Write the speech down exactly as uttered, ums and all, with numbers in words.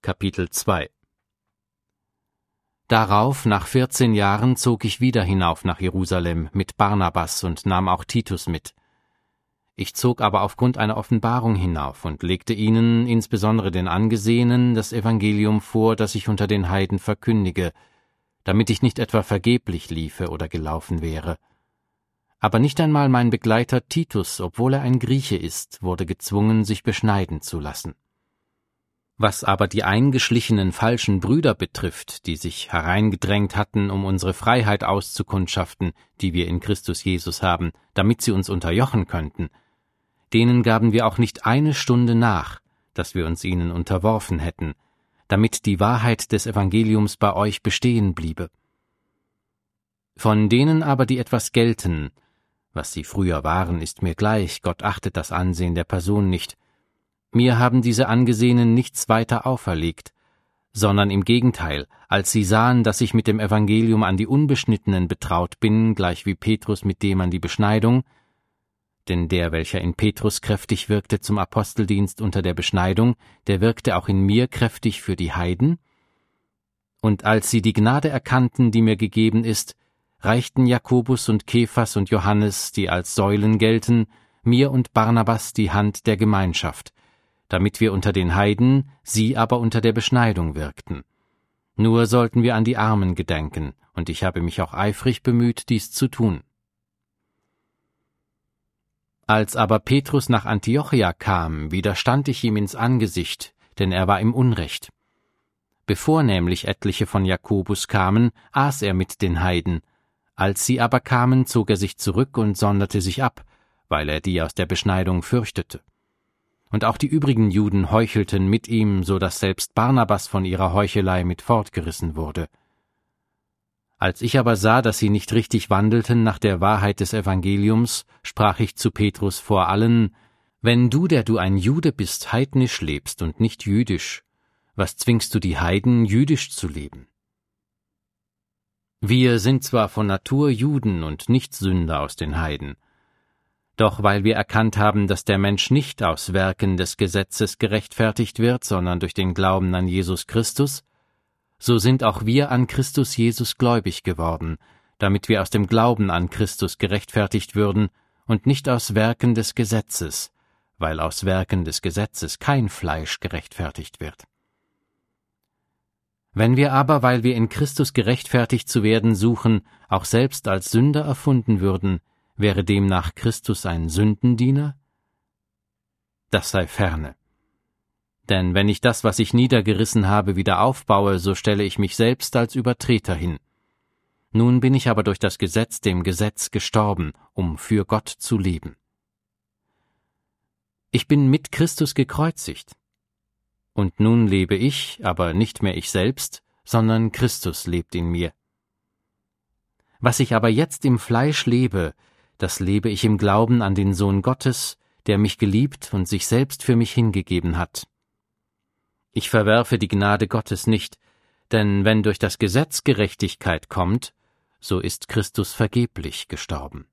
Kapitel zwei. Darauf, nach vierzehn Jahren, zog ich wieder hinauf nach Jerusalem mit Barnabas und nahm auch Titus mit. Ich zog aber aufgrund einer Offenbarung hinauf und legte ihnen, insbesondere den Angesehenen, das Evangelium vor, das ich unter den Heiden verkündige, damit ich nicht etwa vergeblich liefe oder gelaufen wäre. Aber nicht einmal mein Begleiter Titus, obwohl er ein Grieche ist, wurde gezwungen, sich beschneiden zu lassen. Was aber die eingeschlichenen falschen Brüder betrifft, die sich hereingedrängt hatten, um unsere Freiheit auszukundschaften, die wir in Christus Jesus haben, damit sie uns unterjochen könnten, denen gaben wir auch nicht eine Stunde nach, dass wir uns ihnen unterworfen hätten, damit die Wahrheit des Evangeliums bei euch bestehen bliebe. Von denen aber, die etwas gelten, was sie früher waren, ist mir gleich, Gott achtet das Ansehen der Person nicht. Mir haben diese Angesehenen nichts weiter auferlegt, sondern im Gegenteil, als sie sahen, dass ich mit dem Evangelium an die Unbeschnittenen betraut bin, gleich wie Petrus mit dem an die Beschneidung, denn der, welcher in Petrus kräftig wirkte zum Aposteldienst unter der Beschneidung, der wirkte auch in mir kräftig für die Heiden, und als sie die Gnade erkannten, die mir gegeben ist, reichten Jakobus und Kephas und Johannes, die als Säulen gelten, mir und Barnabas die Hand der Gemeinschaft, damit wir unter den Heiden, sie aber unter der Beschneidung wirkten. Nur sollten wir an die Armen gedenken, und ich habe mich auch eifrig bemüht, dies zu tun. Als aber Petrus nach Antiochia kam, widerstand ich ihm ins Angesicht, denn er war im Unrecht. Bevor nämlich etliche von Jakobus kamen, aß er mit den Heiden. Als sie aber kamen, zog er sich zurück und sonderte sich ab, weil er die aus der Beschneidung fürchtete. Und auch die übrigen Juden heuchelten mit ihm, so dass selbst Barnabas von ihrer Heuchelei mit fortgerissen wurde. Als ich aber sah, dass sie nicht richtig wandelten nach der Wahrheit des Evangeliums, sprach ich zu Petrus vor allen: Wenn du, der du ein Jude bist, heidnisch lebst und nicht jüdisch, was zwingst du die Heiden, jüdisch zu leben? Wir sind zwar von Natur Juden und nicht Sünder aus den Heiden, doch weil wir erkannt haben, dass der Mensch nicht aus Werken des Gesetzes gerechtfertigt wird, sondern durch den Glauben an Jesus Christus, so sind auch wir an Christus Jesus gläubig geworden, damit wir aus dem Glauben an Christus gerechtfertigt würden und nicht aus Werken des Gesetzes, weil aus Werken des Gesetzes kein Fleisch gerechtfertigt wird. Wenn wir aber, weil wir in Christus gerechtfertigt zu werden suchen, auch selbst als Sünder erfunden würden, wäre demnach Christus ein Sündendiener? Das sei ferne. Denn wenn ich das, was ich niedergerissen habe, wieder aufbaue, so stelle ich mich selbst als Übertreter hin. Nun bin ich aber durch das Gesetz dem Gesetz gestorben, um für Gott zu leben. Ich bin mit Christus gekreuzigt. Und nun lebe ich, aber nicht mehr ich selbst, sondern Christus lebt in mir. Was ich aber jetzt im Fleisch lebe, das lebe ich im Glauben an den Sohn Gottes, der mich geliebt und sich selbst für mich hingegeben hat. Ich verwerfe die Gnade Gottes nicht, denn wenn durch das Gesetz Gerechtigkeit kommt, so ist Christus vergeblich gestorben.